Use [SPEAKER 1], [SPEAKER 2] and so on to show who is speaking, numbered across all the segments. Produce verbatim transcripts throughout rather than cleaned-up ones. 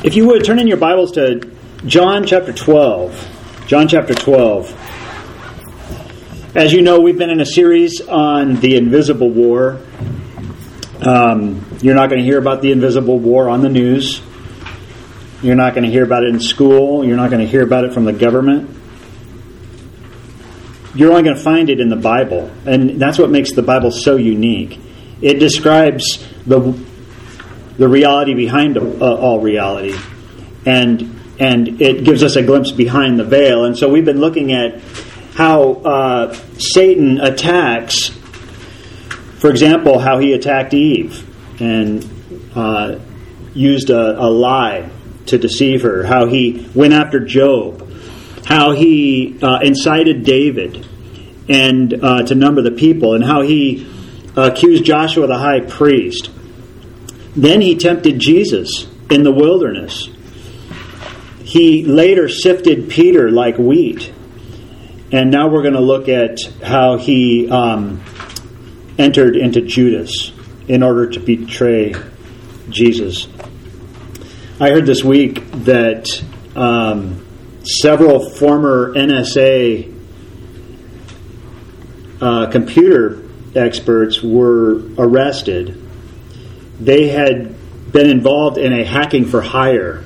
[SPEAKER 1] If you would, turn in your Bibles to John chapter twelve. John chapter twelve. As you know, we've been in a series on the invisible war. Um, you're not going to hear about the invisible war on the news. You're not going to hear about it in school. You're not going to hear about it from the government. You're only going to find it in the Bible. And that's what makes the Bible so unique. It describes the the reality behind uh, all reality. And and it gives us a glimpse behind the veil. And so we've been looking at how uh, Satan attacks, for example, how he attacked Eve and uh, used a, a lie to deceive her, how he went after Job, how he uh, incited David and uh, to number the people, and how he accused Joshua the high priest. Then he tempted Jesus in the wilderness. He later sifted Peter like wheat. And now we're going to look at how he um, entered into Judas in order to betray Jesus. I heard this week that um, several former N S A uh, computer experts were arrested. They had been involved in a hacking for hire.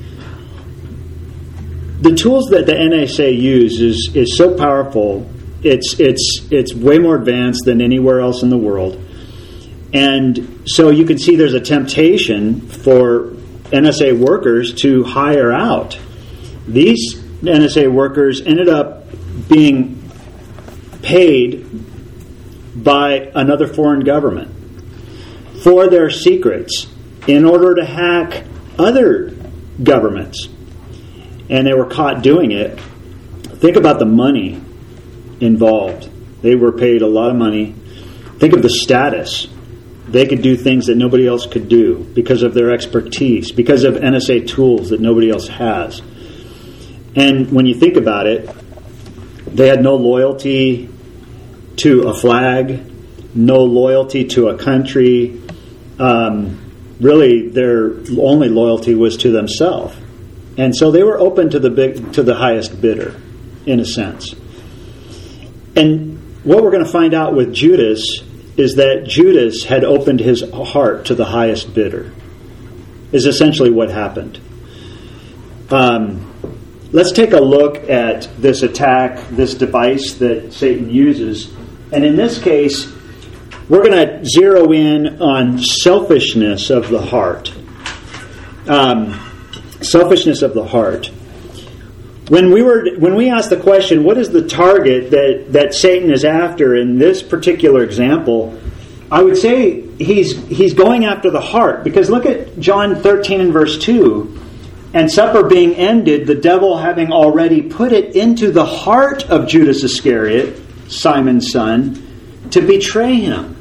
[SPEAKER 1] The tools that the N S A uses is, is so powerful. It's it's it's way more advanced than anywhere else in the world. And so you can see there's a temptation for N S A workers to hire out. These N S A workers ended up being paid by another foreign government for their secrets in order to hack other governments. And they were caught doing it. Think about the money involved. They were paid a lot of money. Think of the status. They could do things that nobody else could do because of their expertise, because of N S A tools that nobody else has. And when you think about it, they had no loyalty to a flag, no loyalty to a country. Um, really, their only loyalty was to themselves. And so they were open to the big, to the highest bidder, in a sense. And what we're going to find out with Judas is that Judas had opened his heart to the highest bidder, is essentially what happened. Um, let's take a look at this attack, this device that Satan uses. And in this case, we're going to zero in on selfishness of the heart. Um, selfishness of the heart. When we were, when we asked the question, what is the target that, that Satan is after in this particular example, I would say he's he's going after the heart. Because look at John thirteen and verse two. And supper being ended, the devil having already put it into the heart of Judas Iscariot, Simon's son, to betray him.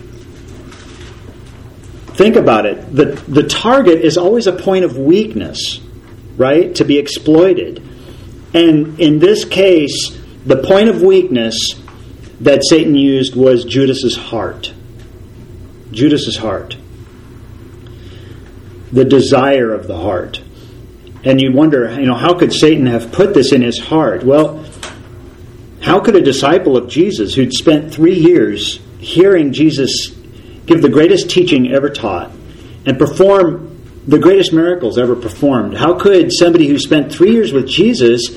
[SPEAKER 1] Think about it. The, the target is always a point of weakness, right? To be exploited. And in this case, the point of weakness that Satan used was Judas's heart. Judas's heart. The desire of the heart. And you wonder, you know, how could Satan have put this in his heart? Well, how could a disciple of Jesus who'd spent three years hearing Jesus give the greatest teaching ever taught and perform the greatest miracles ever performed, how could somebody who spent three years with Jesus,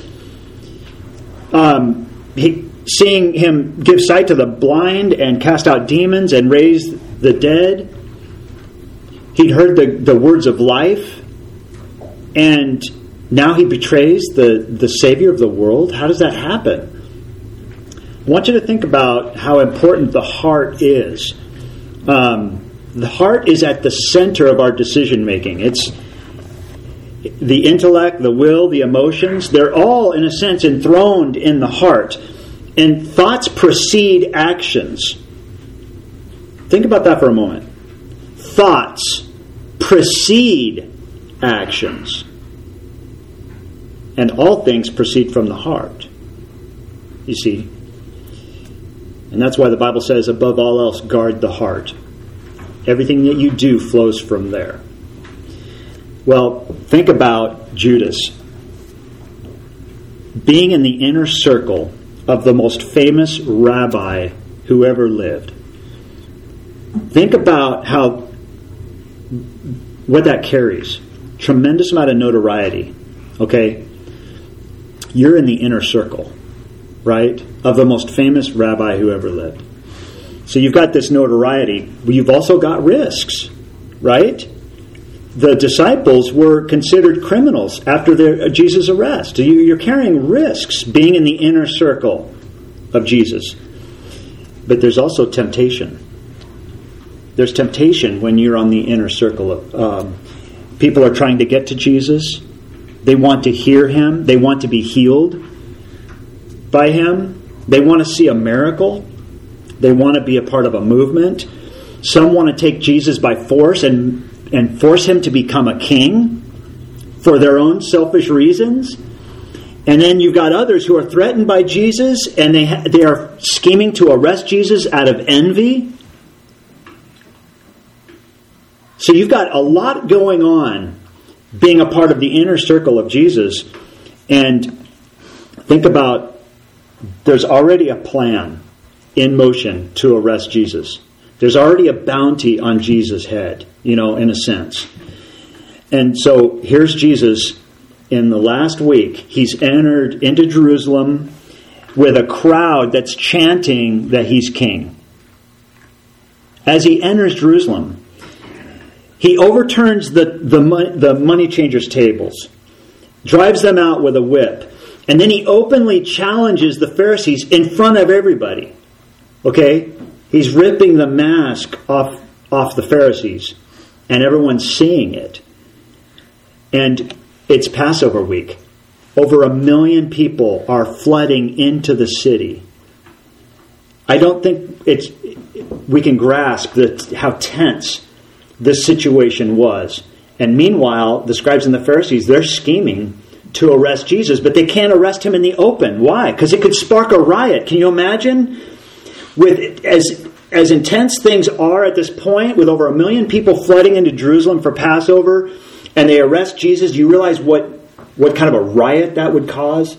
[SPEAKER 1] um, he, seeing him give sight to the blind and cast out demons and raise the dead, he'd heard the, the words of life, and now he betrays the, the Savior of the world? How does that happen? I want you to think about how important the heart is. Um, the heart is at the center of our decision making. It's the intellect, the will, the emotions. They're all, in a sense, enthroned in the heart. And thoughts precede actions. Think about that for a moment. Thoughts precede actions. And all things proceed from the heart. You see? And that's why the Bible says, above all else, guard the heart. Everything that you do flows from there. Well, think about Judas being in the inner circle of the most famous rabbi who ever lived. Think about how what that carries. Tremendous amount of notoriety. Okay? You're in the inner circle, right? Of the most famous rabbi who ever lived. So you've got this notoriety, but you've also got risks, right? The disciples were considered criminals after their, uh, Jesus' arrest. You, you're carrying risks being in the inner circle of Jesus. But there's also temptation. There's temptation when you're on the inner circle. Of, um, people are trying to get to Jesus. They want to hear Him. They want to be healed by Him. They want to see a miracle. They want to be a part of a movement. Some want to take Jesus by force and, and force Him to become a king for their own selfish reasons. And then you've got others who are threatened by Jesus, and they ha- they are scheming to arrest Jesus out of envy. So you've got a lot going on being a part of the inner circle of Jesus. And think about, there's already a plan in motion to arrest Jesus. There's already a bounty on Jesus' head, you know, in a sense. And so here's Jesus in the last week. He's entered into Jerusalem with a crowd that's chanting that He's king. As He enters Jerusalem, He overturns the, the, money, the money changers' tables, drives them out with a whip, and then He openly challenges the Pharisees in front of everybody. Okay? He's ripping the mask off, off the Pharisees, and everyone's seeing it. And it's Passover week. Over a million people are flooding into the city. I don't think it's we can grasp the, how tense this situation was. And meanwhile, the scribes and the Pharisees, they're scheming to arrest Jesus, but they can't arrest Him in the open. Why? Because it could spark a riot. Can you imagine? With as as intense things are at this point, with over a million people flooding into Jerusalem for Passover, and they arrest Jesus, do you realize what, what kind of a riot that would cause?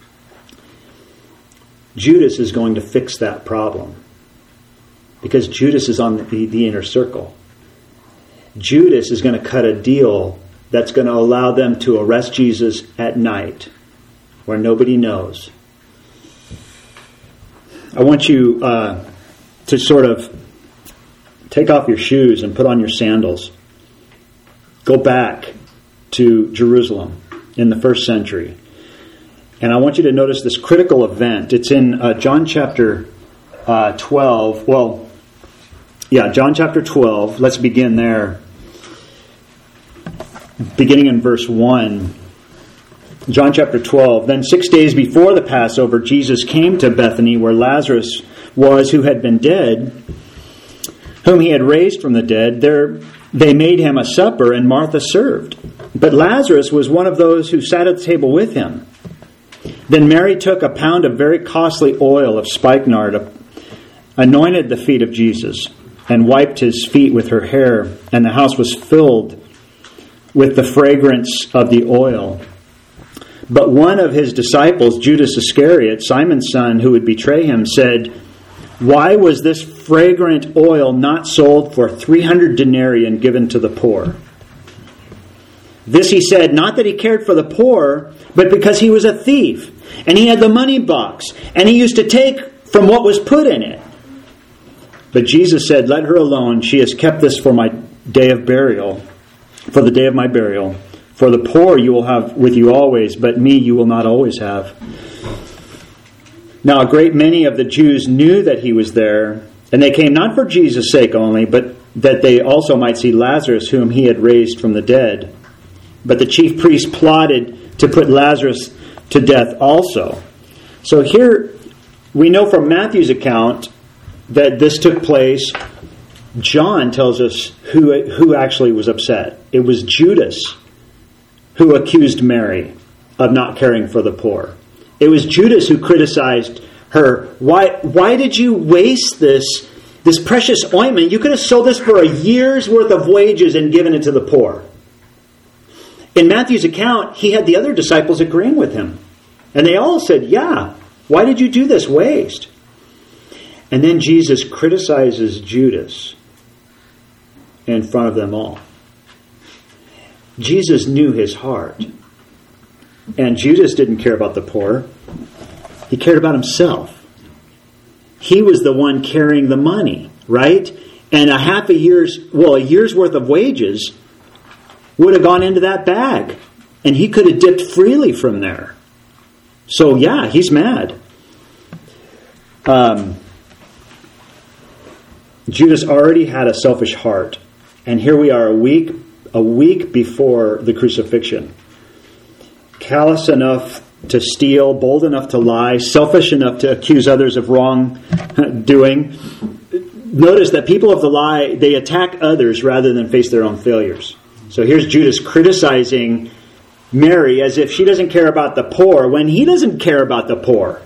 [SPEAKER 1] Judas is going to fix that problem, because Judas is on the, the inner circle. Judas is going to cut a deal that's going to allow them to arrest Jesus at night, where nobody knows. I want you uh, to sort of take off your shoes and put on your sandals. Go back to Jerusalem in the first century. And I want you to notice this critical event. It's in uh, John chapter uh, twelve. Well, yeah, John chapter twelve. Let's begin there. Beginning in verse one. John chapter twelve. Then six days before the Passover, Jesus came to Bethany, where Lazarus was, who had been dead, whom He had raised from the dead. There they made Him a supper, and Martha served. But Lazarus was one of those who sat at the table with Him. Then Mary took a pound of very costly oil of spikenard, anointed the feet of Jesus, and wiped His feet with her hair, and the house was filled with the fragrance of the oil. But one of His disciples, Judas Iscariot, Simon's son, who would betray Him, said, "Why was this fragrant oil not sold for three hundred denarii and given to the poor?" This He said, not that He cared for the poor, but because He was a thief, and He had the money box, and He used to take from what was put in it. But Jesus said, "Let her alone. She has kept this for my day of burial, for the day of my burial. For the poor you will have with you always, but me you will not always have." Now a great many of the Jews knew that He was there, and they came not for Jesus' sake only, but that they also might see Lazarus, whom He had raised from the dead. But the chief priests plotted to put Lazarus to death also. So here we know from Matthew's account that this took place. John tells us who, who actually was upset. It was Judas who accused Mary of not caring for the poor. It was Judas who criticized her. Why, why did you waste this, this precious ointment? You could have sold this for a year's worth of wages and given it to the poor. In Matthew's account, he had the other disciples agreeing with him. And they all said, yeah, why did you do this waste? And then Jesus criticizes Judas in front of them all. Jesus knew his heart. And Judas didn't care about the poor. He cared about himself. He was the one carrying the money, right? And a half a year's, well, a year's worth of wages would have gone into that bag. And he could have dipped freely from there. So yeah, he's mad. Um, Judas already had a selfish heart. And here we are a week, a week before the crucifixion. Callous enough to steal, bold enough to lie, selfish enough to accuse others of wrongdoing. Notice that people of the lie, they attack others rather than face their own failures. So here's Judas criticizing Mary as if she doesn't care about the poor when he doesn't care about the poor.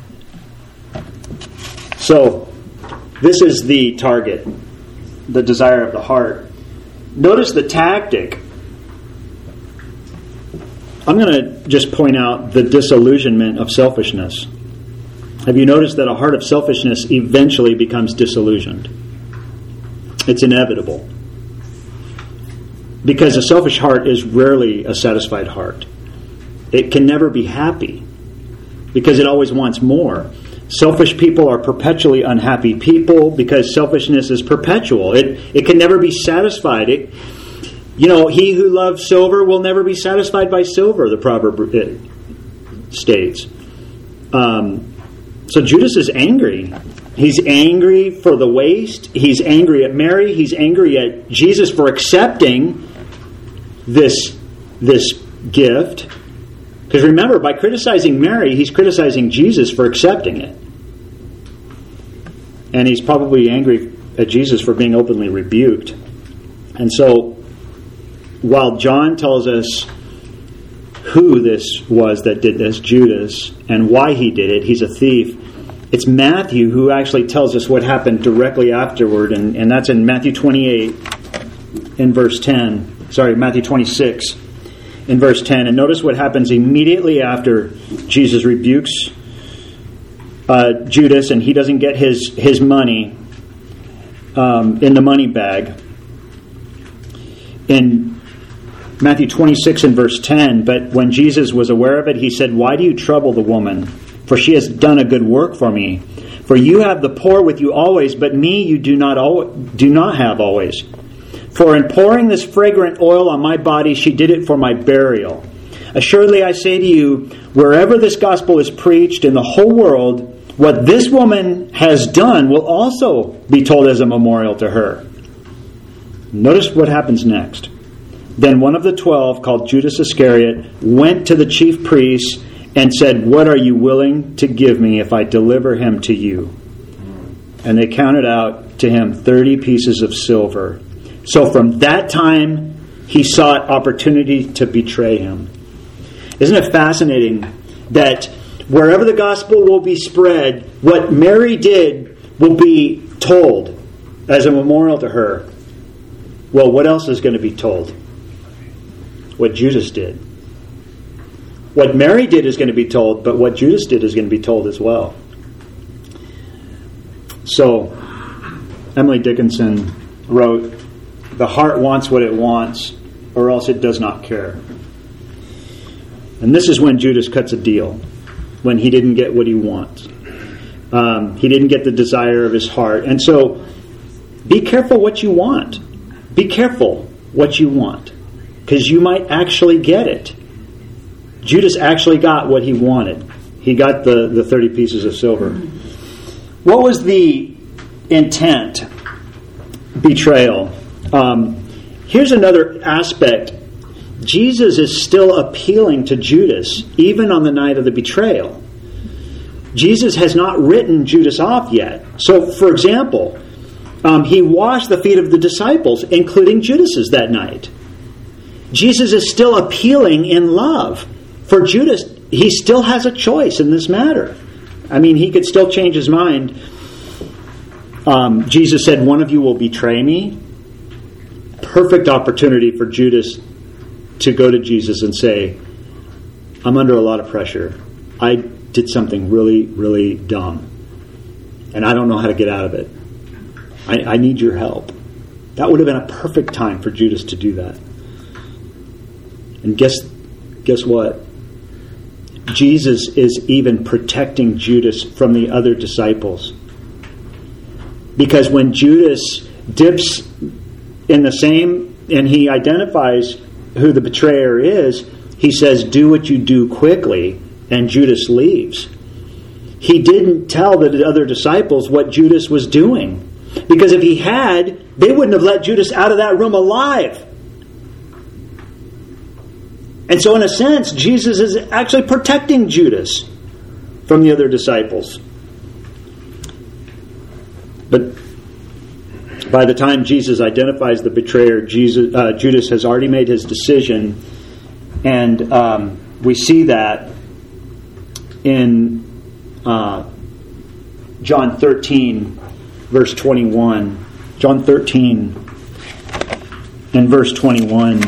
[SPEAKER 1] So this is the target, the desire of the heart. Notice the tactic. I'm going to just point out the disillusionment of selfishness. Have you noticed that a heart of selfishness eventually becomes disillusioned? It's inevitable. Because a selfish heart is rarely a satisfied heart. It can never be happy because it always wants more. Selfish people are perpetually unhappy people because selfishness is perpetual. It it can never be satisfied. It, you know, he who loves silver will never be satisfied by silver, the proverb states. Um, so Judas is angry. He's angry for the waste. He's angry at Mary. He's angry at Jesus for accepting this, this gift. Because remember, by criticizing Mary, he's criticizing Jesus for accepting it. And he's probably angry at Jesus for being openly rebuked. And so, while John tells us who this was that did this, Judas, and why he did it, he's a thief, it's Matthew who actually tells us what happened directly afterward, and, and that's in Matthew twenty-eight, in verse ten. Sorry, Matthew twenty-six, in verse ten. And notice what happens immediately after Jesus rebukes uh, Judas, and he doesn't get his, his money um, in the money bag. In Matthew twenty-six and verse ten, but when Jesus was aware of it, he said, "Why do you trouble the woman? For she has done a good work for me. For you have the poor with you always, but me you do not al- do not have always. For in pouring this fragrant oil on my body, she did it for my burial. Assuredly I say to you, wherever this gospel is preached in the whole world, what this woman has done will also be told as a memorial to her." Notice what happens next. Then one of the twelve, called Judas Iscariot, went to the chief priests and said, "What are you willing to give me if I deliver him to you?" And they counted out to him thirty pieces of silver. So from that time, he sought opportunity to betray him. Isn't it fascinating that wherever the gospel will be spread, what Mary did will be told as a memorial to her? Well, what else is going to be told? What Judas did. What Mary did is going to be told, but what Judas did is going to be told as well. So, Emily Dickinson wrote, "The heart wants what it wants, or else it does not care." And this is when Judas cuts a deal, when he didn't get what he wants. Um, he didn't get the desire of his heart. And so, be careful what you want. Be careful what you want, because you might actually get it. Judas actually got what he wanted. He got the, the thirty pieces of silver. What was the intent? Betrayal. Um, here's another aspect. Jesus is still appealing to Judas, even on the night of the betrayal. Jesus has not written Judas off yet. So, for example, um, he washed the feet of the disciples, including Judas's that night. Jesus is still appealing in love. For Judas, he still has a choice in this matter. I mean, he could still change his mind. Um, Jesus said, "One of you will betray me." Perfect opportunity for Judas to go to Jesus and say, I'm under a lot of pressure. I did something really, really dumb. And I don't know how to get out of it. I, I need your help. That would have been a perfect time for Judas to do that. And guess, guess what? Jesus is even protecting Judas from the other disciples. Because when Judas dips in the same, and he identifies who the betrayer is, he says, do what you do quickly, and Judas leaves. He didn't tell the other disciples what Judas was doing. Because if he had, they wouldn't have let Judas out of that room alive. And so in a sense, Jesus is actually protecting Judas from the other disciples. But by the time Jesus identifies the betrayer, Jesus, uh, Judas has already made his decision. And um, we see that in uh, John thirteen, verse twenty-one. John thirteen and verse twenty-one.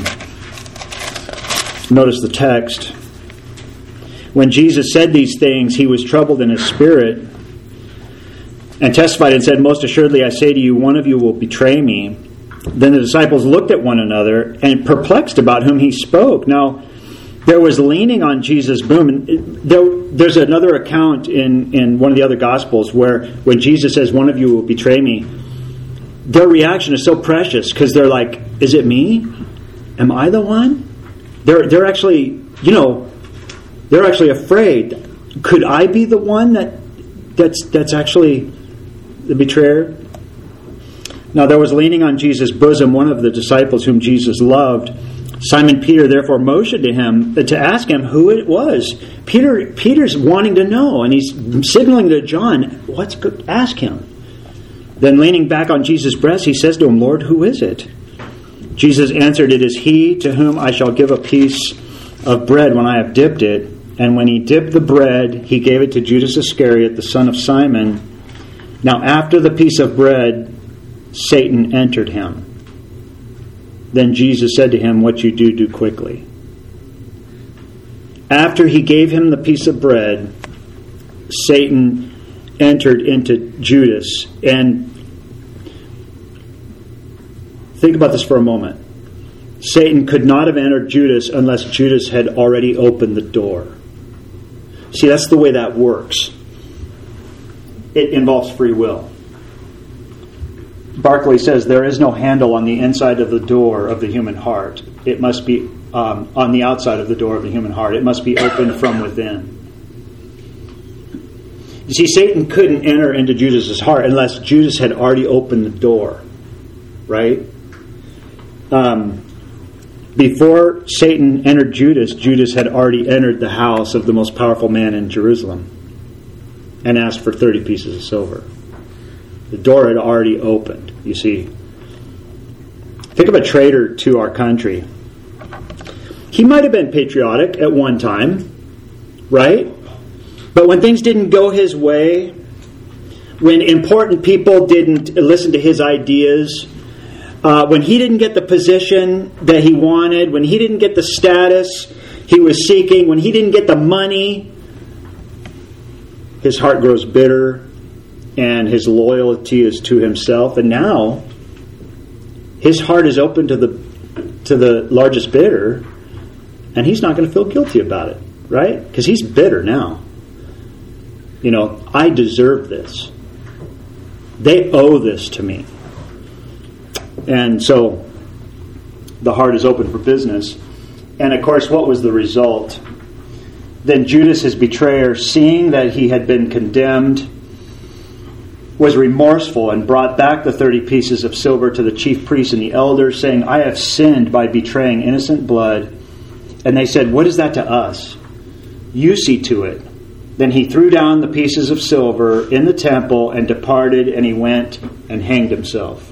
[SPEAKER 1] Notice the text. When Jesus said these things, he was troubled in his spirit and testified and said, most assuredly I say to you, one of you will betray me. Then the disciples looked at one another and perplexed about whom he spoke. Now, there was leaning on Jesus' boom. And there, there's another account in, in one of the other Gospels where when Jesus says, one of you will betray me, their reaction is so precious because they're like, is it me? Am I the one? They're they're actually, you know, they're actually afraid. Could I be the one that that's that's actually the betrayer? Now there was leaning on Jesus' bosom one of the disciples whom Jesus loved. Simon Peter therefore motioned to him to ask him who it was. Peter Peter's wanting to know, and he's signaling to John, "What's good? Ask him." Then leaning back on Jesus' breast, he says to him, "Lord, who is it?" Jesus answered, "It is he to whom I shall give a piece of bread when I have dipped it." And when he dipped the bread, he gave it to Judas Iscariot, the son of Simon. Now after the piece of bread, Satan entered him. Then Jesus said to him, "What you do, do quickly." After he gave him the piece of bread, Satan entered into Judas. And think about this for a moment. Satan could not have entered Judas unless Judas had already opened the door. See, that's the way that works. It involves free will. Barclay says there is no handle on the inside of the door of the human heart. It must be um, on the outside of the door of the human heart. It must be opened from within. You see, Satan couldn't enter into Judas' heart unless Judas had already opened the door. Right? Um, before Satan entered Judas, Judas had already entered the house of the most powerful man in Jerusalem and asked for thirty pieces of silver. The door had already opened, you see. Think of a traitor to our country. He might have been patriotic at one time, right? But when things didn't go his way, when important people didn't listen to his ideas, uh, when he didn't get the position that he wanted, when he didn't get the status he was seeking, when he didn't get the money, his heart grows bitter and his loyalty is to himself. And now his heart is open to the to the largest bidder, and he's not going to feel guilty about it, right? Because he's bitter now. You know, I deserve this. They owe this to me. And so the heart is open for business. And of course, what was the result? Then Judas, his betrayer, seeing that he had been condemned, was remorseful and brought back the thirty pieces of silver to the chief priests and the elders, saying, "I have sinned by betraying innocent blood." And they said, "What is that to us? You see to it." Then he threw down the pieces of silver in the temple and departed, and he went and hanged himself.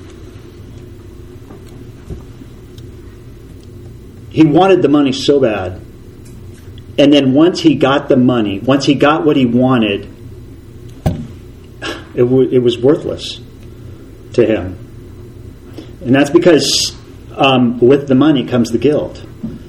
[SPEAKER 1] He wanted the money so bad. And then once he got the money, once he got what he wanted, it, w- it was worthless to him. And that's because um, with the money comes the guilt.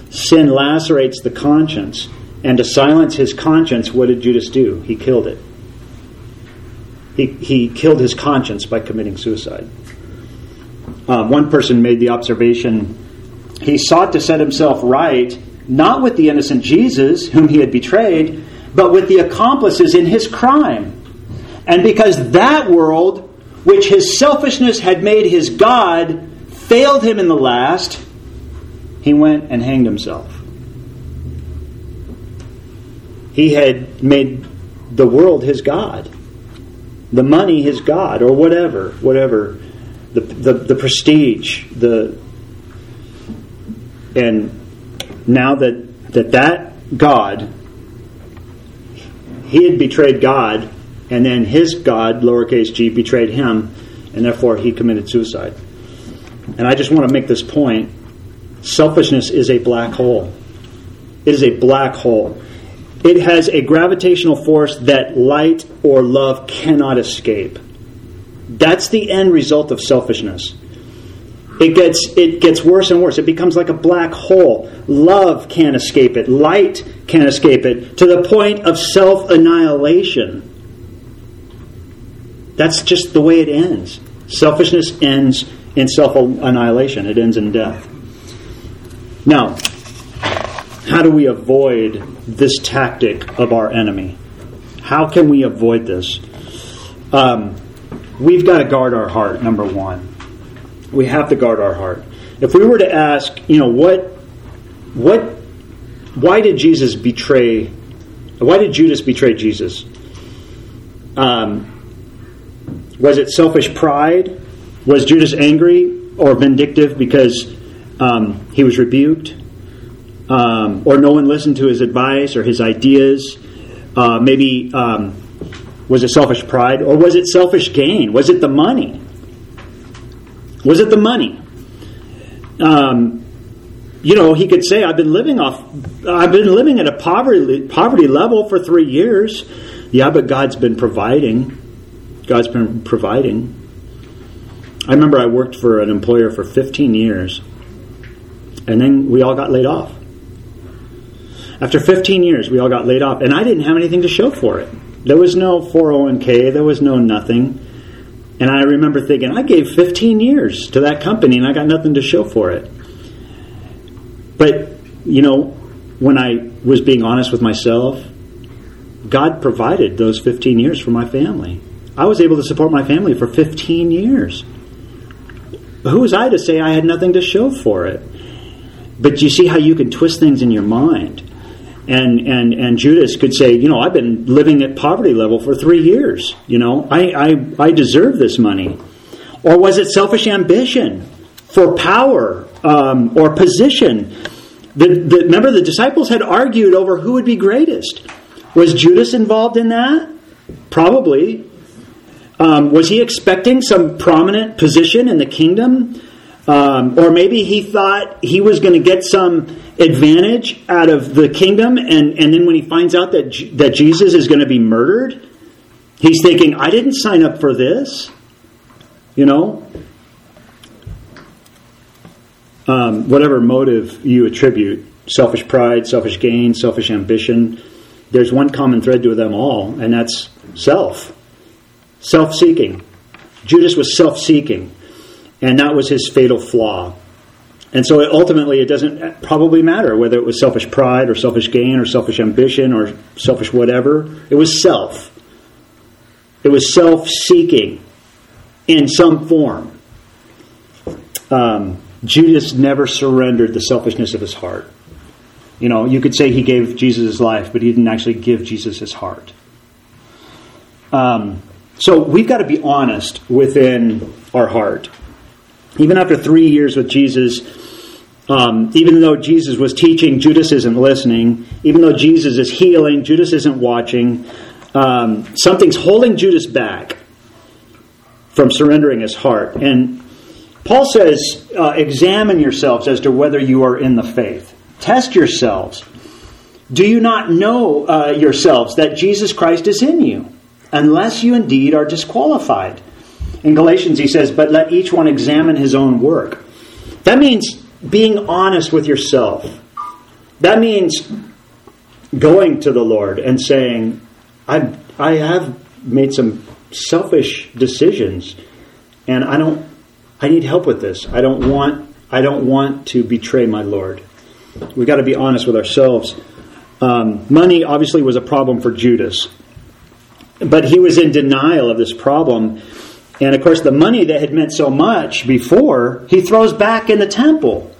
[SPEAKER 1] Sin lacerates the conscience. And to silence his conscience, what did Judas do? He killed it. He, he killed his conscience by committing suicide. Uh, one person made the observation, he sought to set himself right, not with the innocent Jesus, whom he had betrayed, but with the accomplices in his crime. And because that world, which his selfishness had made his God, failed him in the last, he went and hanged himself. He had made the world his God, the money his God, or whatever, whatever, the the, the prestige, the and now that that that God, he had betrayed God, and then his God, lowercase g, betrayed him, and therefore he committed suicide. And I just want to make this point: selfishness is a black hole. It is a black hole. It has a gravitational force that light or love cannot escape. That's the end result of selfishness. It gets it gets worse and worse. It becomes like a black hole. Love can't escape it. Light can't escape it, to the point of self-annihilation. That's just the way it ends. Selfishness ends in self-annihilation. It ends in death. Now, how do we avoid this tactic of our enemy? How can we avoid this? Um, we've got to guard our heart, number one. We have to guard our heart. If we were to ask, you know, what, what, why did Jesus betray, why did Judas betray Jesus? Um, was it selfish pride? Was Judas angry or vindictive because um, he was rebuked? Um, or no one listened to his advice or his ideas? Uh, maybe um, was it selfish pride, or was it selfish gain? Was it the money? Was it the money? Um, you know, he could say, "I've been living off. I've been living at a poverty poverty level for three years." Yeah, but God's been providing. God's been providing. I remember I worked for an employer for fifteen years, and then we all got laid off. After fifteen years, we all got laid off, and I didn't have anything to show for it. There was no four oh one k, there was no nothing. And I remember thinking, I gave fifteen years to that company, and I got nothing to show for it. But, you know, when I was being honest with myself, God provided those fifteen years for my family. I was able to support my family for fifteen years. Who was I to say I had nothing to show for it? But you see how you can twist things in your mind. And, and and Judas could say, you know, I've been living at poverty level for three years. You know, I, I, I deserve this money. Or was it selfish ambition for power um, or position? The, the, remember, the disciples had argued over who would be greatest. Was Judas involved in that? Probably. Um, was he expecting some prominent position in the kingdom? Um, or maybe he thought he was going to get some advantage out of the kingdom, and, and then when he finds out that G- that Jesus is going to be murdered, he's thinking, I didn't sign up for this. You know? Um, whatever motive you attribute, selfish pride, selfish gain, selfish ambition, there's one common thread to them all, and that's self. Self-seeking. Judas was self-seeking. And that was his fatal flaw. And so it, ultimately it doesn't probably matter whether it was selfish pride or selfish gain or selfish ambition or selfish whatever. It was self. It was self-seeking in some form. Um, Judas never surrendered the selfishness of his heart. You know, you could say he gave Jesus his life, but he didn't actually give Jesus his heart. Um, so we've got to be honest within our heart. Even after three years with Jesus, um, even though Jesus was teaching, Judas isn't listening. Even though Jesus is healing, Judas isn't watching. Um, something's holding Judas back from surrendering his heart. And Paul says, uh, examine yourselves as to whether you are in the faith. Test yourselves. Do you not know uh, yourselves that Jesus Christ is in you, unless you indeed are disqualified? In Galatians, he says, but let each one examine his own work. That means being honest with yourself. That means going to the Lord and saying, I I have made some selfish decisions, and I don't I need help with this. I don't want I don't want to betray my Lord. We've got to be honest with ourselves. Um, money obviously was a problem for Judas, but he was in denial of this problem. And of course, the money that had meant so much before, he throws back in the temple.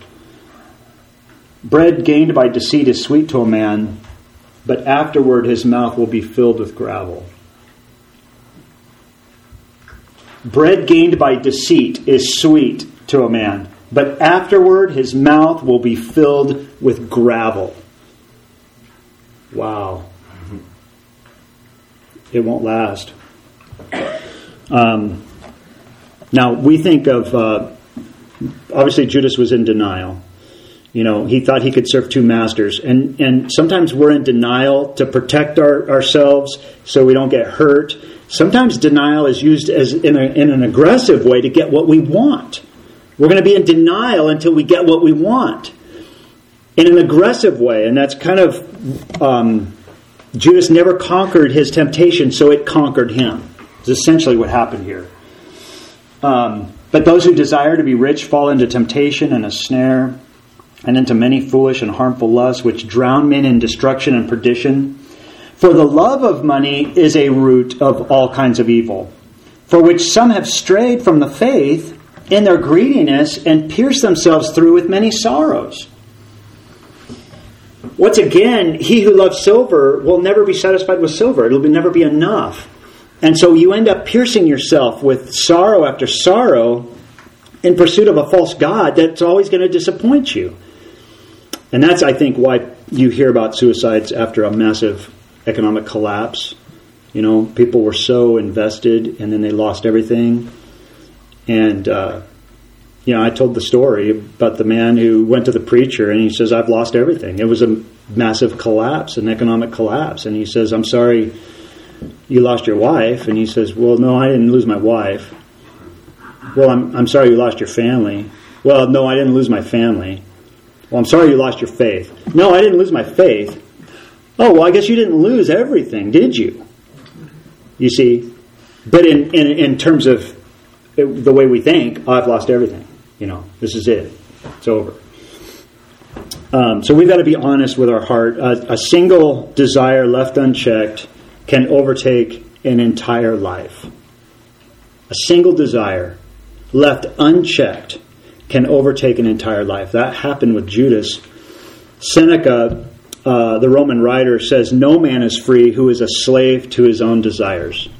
[SPEAKER 1] Bread gained by deceit is sweet to a man, but afterward his mouth will be filled with gravel. Bread gained by deceit is sweet to a man, but afterward his mouth will be filled with gravel. Wow. It won't last. Um, now, we think of, uh, obviously Judas was in denial. You know, he thought he could serve two masters. And, and sometimes we're in denial to protect our, ourselves so we don't get hurt. Sometimes denial is used as in, a, in an aggressive way to get what we want. We're going to be in denial until we get what we want. In an aggressive way. And that's kind of, um, Judas never conquered his temptation, so it conquered him. It's essentially what happened here. Um, but those who desire to be rich fall into temptation and a snare, and into many foolish and harmful lusts, which drown men in destruction and perdition. For the love of money is a root of all kinds of evil, for which some have strayed from the faith in their greediness and pierced themselves through with many sorrows. Once again, he who loves silver will never be satisfied with silver. It'll be, never be enough. And so you end up piercing yourself with sorrow after sorrow in pursuit of a false god that's always going to disappoint you. And that's, I think, why you hear about suicides after a massive economic collapse. You know, people were so invested and then they lost everything. And, uh, you know, I told the story about the man who went to the preacher and he says, I've lost everything. It was a massive collapse, an economic collapse. And he says, I'm sorry you lost your wife. And he says, well, no, I didn't lose my wife. Well, I'm I'm sorry you lost your family. Well, no, I didn't lose my family. Well, I'm sorry you lost your faith. No, I didn't lose my faith. Oh, well, I guess you didn't lose everything, did you? You see, but in, in, in terms of the way we think, oh, I've lost everything. You know, this is it. It's over. Um, so we've got to be honest with our heart. Uh, a single desire left unchecked can overtake an entire life. A single desire left unchecked can overtake an entire life. That happened with Judas. Seneca, uh, the Roman writer, says, no man is free who is a slave to his own desires.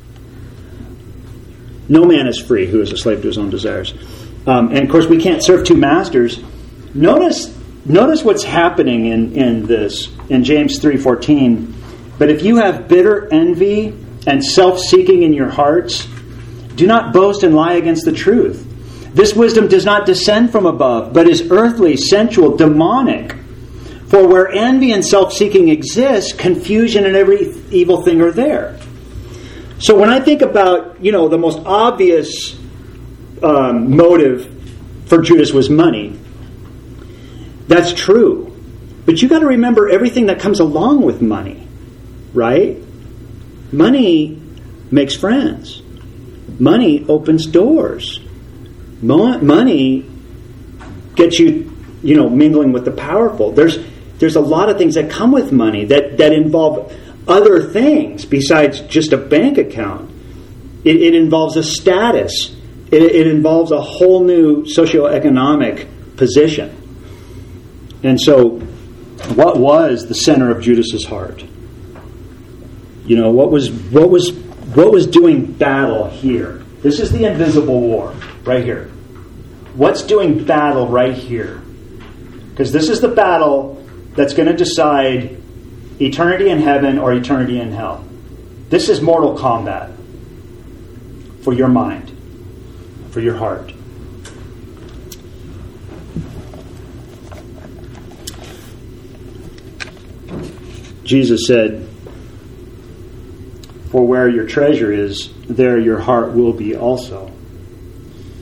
[SPEAKER 1] No man is free who is a slave to his own desires. Um, and of course, we can't serve two masters. Notice, notice what's happening in, in this, in James three fourteen. But if you have bitter envy and self-seeking in your hearts, do not boast and lie against the truth. This wisdom does not descend from above, but is earthly, sensual, demonic. For where envy and self-seeking exist, confusion and every evil thing are there. So when I think about, you know, the most obvious um, motive for Judas was money, that's true. But you got to remember everything that comes along with money, right? Money makes friends. Money opens doors. Money gets you, you know, mingling with the powerful. There's there's a lot of things that come with money that, that involve other things besides just a bank account. It, it involves a status. It, it involves a whole new socioeconomic position. And so, what was the center of Judas's heart? You know, what was what was what was doing battle here? This is the invisible war right here. What's doing battle right here? Because this is the battle that's going to decide eternity in heaven or eternity in hell. This is mortal combat for your mind, for your heart. Jesus said, for where your treasure is, there your heart will be also.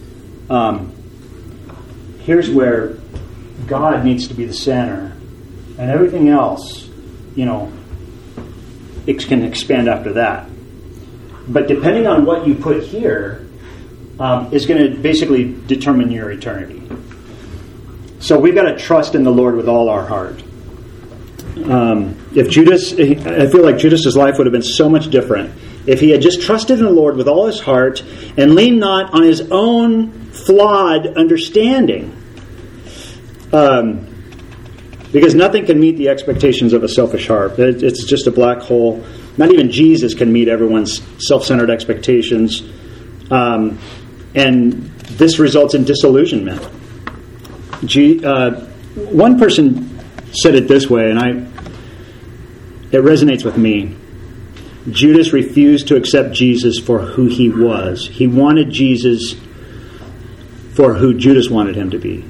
[SPEAKER 1] Um, here's where God needs to be the center And everything else, you know, it can expand after that. But depending on what you put here, um, is going to basically determine your eternity. So we've got to trust in the Lord with all our heart. Um, if Judas, I feel like Judas's life would have been so much different if he had just trusted in the Lord with all his heart and leaned not on his own flawed understanding. Um, because nothing can meet the expectations of a selfish heart. It, it's just a black hole. Not even Jesus can meet everyone's self-centered expectations. Um, and this results in disillusionment. G, uh, one person said it this way, and I it resonates with me. Judas refused to accept Jesus for who he was. He wanted Jesus for who Judas wanted him to be.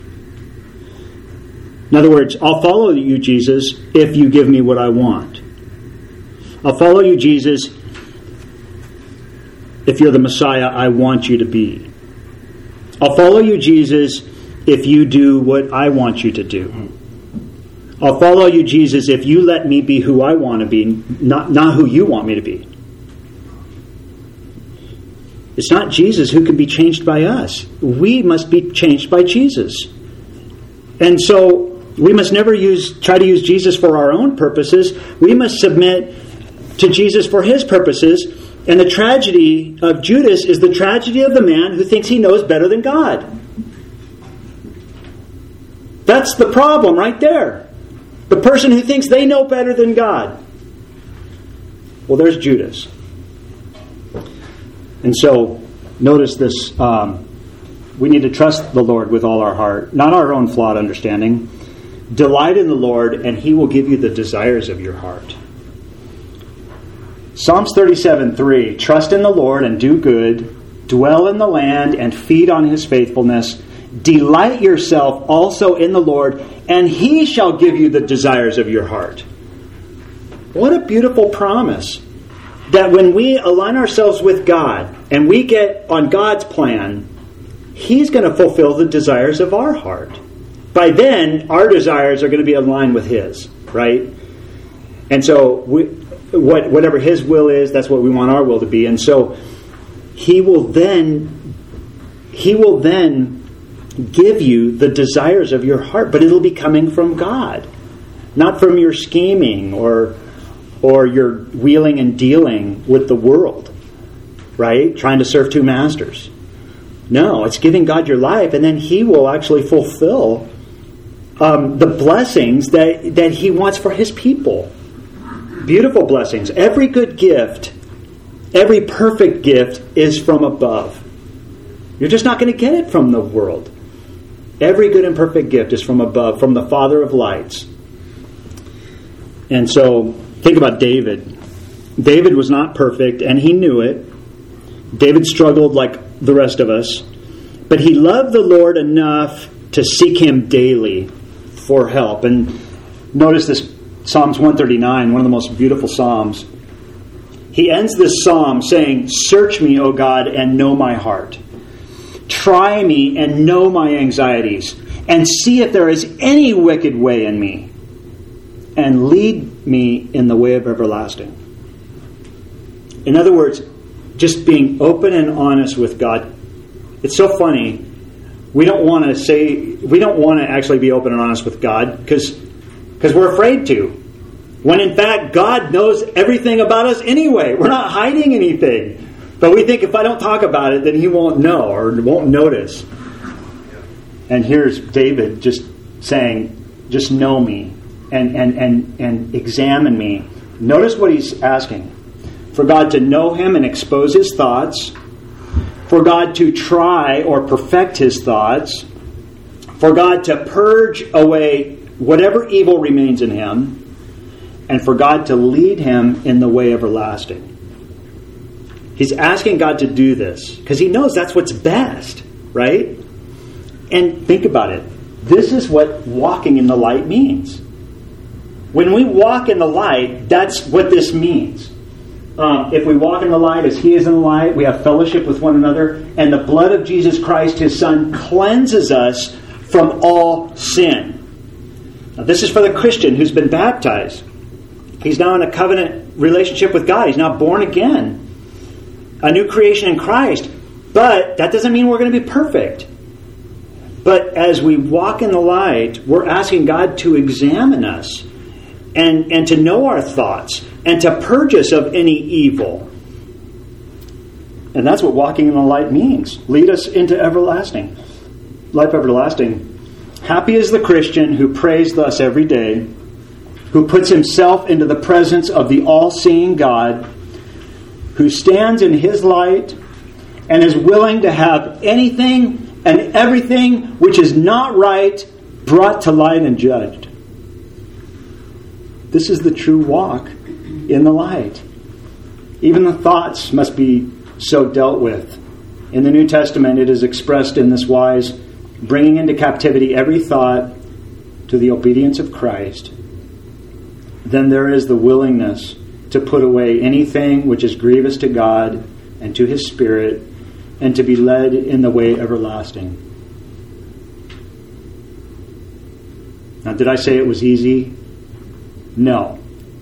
[SPEAKER 1] In other words, I'll follow you, Jesus, if you give me what I want. I'll follow you, Jesus, if you're the Messiah I want you to be. I'll follow you, Jesus, if you do what I want you to do. I'll follow you, Jesus, if you let me be who I want to be, not, not who you want me to be. It's not Jesus who can be changed by us. We must be changed by Jesus. And so we must never use try to use Jesus for our own purposes. We must submit to Jesus for his purposes. And the tragedy of Judas is the tragedy of the man who thinks he knows better than God. That's the problem right there. The person who thinks they know better than God. Well, there's Judas. And so, notice this. Um, we need to trust the Lord with all our heart, not our own flawed understanding. Delight in the Lord, and he will give you the desires of your heart. Psalms thirty-seven three, trust in the Lord and do good, dwell in the land and feed on his faithfulness. Delight yourself also in the Lord, and he shall give you the desires of your heart. What a beautiful promise. That when we align ourselves with God and we get on God's plan, he's going to fulfill the desires of our heart. By then, our desires are going to be aligned with his, right? And so, we, what, whatever his will is, that's what we want our will to be. And so, he will then, he will then give you the desires of your heart, but it'll be coming from God, not from your scheming or or your wheeling and dealing with the world, right? Trying to serve two masters. No, it's giving God your life, and then he will actually fulfill um, the blessings that, that he wants for his people. Beautiful blessings. Every good gift, every perfect gift is from above. You're just not going to get it from the world. Every good and perfect gift is from above, from the Father of lights. And so, think about David. David was not perfect, and he knew it. David struggled like the rest of us. But he loved the Lord enough to seek him daily for help. And notice this, Psalms one thirty-nine, one of the most beautiful psalms. He ends this psalm saying, search me, O God, and know my heart. Try me and know my anxieties, and see if there is any wicked way in me, and lead me in the way of everlasting. In other words, just being open and honest with God. It's so funny. We don't want to say, we don't want to actually be open and honest with God because because we're afraid to. When in fact, God knows everything about us anyway. We're not hiding anything. But we think if I don't talk about it, then he won't know or won't notice. And here's David just saying, just know me and, and, and, and examine me. Notice what he's asking. For God to know him and expose his thoughts. For God to try or perfect his thoughts. For God to purge away whatever evil remains in him. And for God to lead him in the way everlasting. He's asking God to do this because he knows that's what's best, right? And think about it. This is what walking in the light means. When we walk in the light, that's what this means. Um, if we walk in the light as he is in the light, we have fellowship with one another, and the blood of Jesus Christ, his Son, cleanses us from all sin. Now, this is for the Christian who's been baptized. He's now in a covenant relationship with God. He's now born again. A new creation in Christ. But that doesn't mean we're going to be perfect. But as we walk in the light, we're asking God to examine us and, and to know our thoughts and to purge us of any evil. And that's what walking in the light means. Lead us into everlasting. Life everlasting. Happy is the Christian who prays thus every day, who puts himself into the presence of the all-seeing God, who stands in His light and is willing to have anything and everything which is not right brought to light and judged. This is the true walk in the light. Even the thoughts must be so dealt with. In the New Testament, it is expressed in this wise, bringing into captivity every thought to the obedience of Christ. Then there is the willingness to put away anything which is grievous to God and to His Spirit, and to be led in the way everlasting. Now, did I say it was easy? No.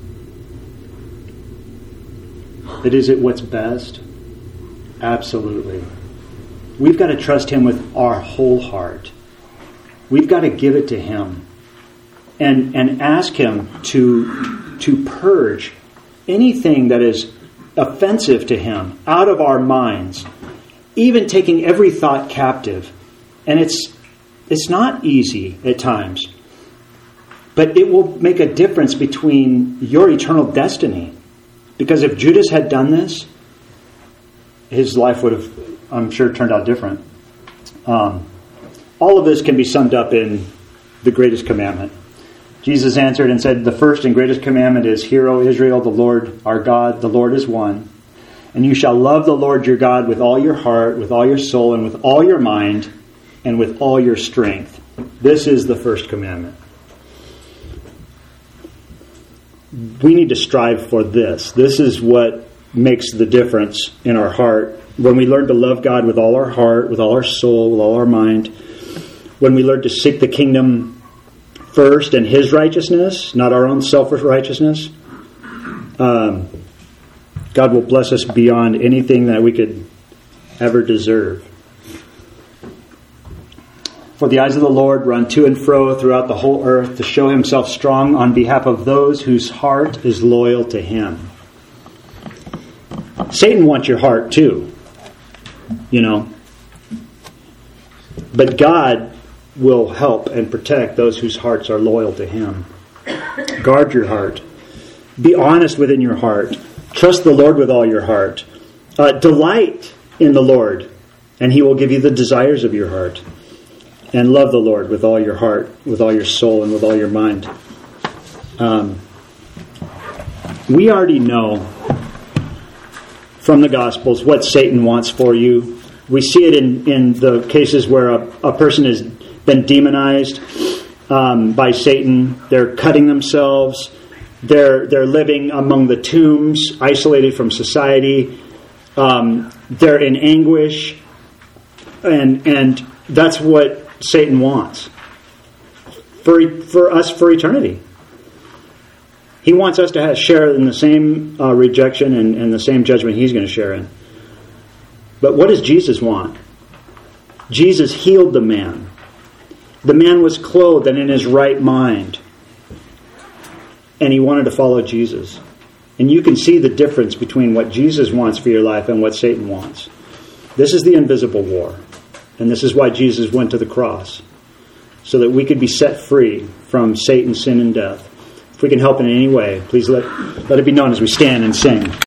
[SPEAKER 1] But is it what's best? Absolutely. We've got to trust Him with our whole heart. We've got to give it to Him and, and ask Him to, to purge anything that is offensive to Him out of our minds, even taking every thought captive. And it's it's not easy at times, but it will make a difference between your eternal destiny. Because if Judas had done this, his life would have, I'm sure, turned out different. Um, all of this can be summed up in the greatest commandment. Jesus answered and said, the first and greatest commandment is, Hear, O Israel, the Lord our God, the Lord is one. And you shall love the Lord your God with all your heart, with all your soul, and with all your mind, and with all your strength. This is the first commandment. We need to strive for this. This is what makes the difference in our heart. When we learn to love God with all our heart, with all our soul, with all our mind, when we learn to seek the kingdom first and His righteousness, not our own selfish righteousness, um, God will bless us beyond anything that we could ever deserve. For the eyes of the Lord run to and fro throughout the whole earth to show Himself strong on behalf of those whose heart is loyal to Him. Satan wants your heart too, you know. But God will help and protect those whose hearts are loyal to Him. Guard your heart. Be honest within your heart. Trust the Lord with all your heart. Uh, delight in the Lord, and He will give you the desires of your heart. And love the Lord with all your heart, with all your soul, and with all your mind. Um, we already know from the Gospels what Satan wants for you. We see it in, in the cases where a, a person has been demonized um, by Satan. They're cutting themselves. They're they're living among the tombs, isolated from society. Um, they're in anguish, and and that's what Satan wants for for us for eternity. He wants us to have, share in the same uh, rejection and, and the same judgment He's going to share in. But what does Jesus want? Jesus healed the man. The man was clothed and in his right mind. And he wanted to follow Jesus. And you can see the difference between what Jesus wants for your life and what Satan wants. This is the invisible war. And this is why Jesus went to the cross. So that we could be set free from Satan, sin, and death. If we can help in any way, please let, let it be known as we stand and sing.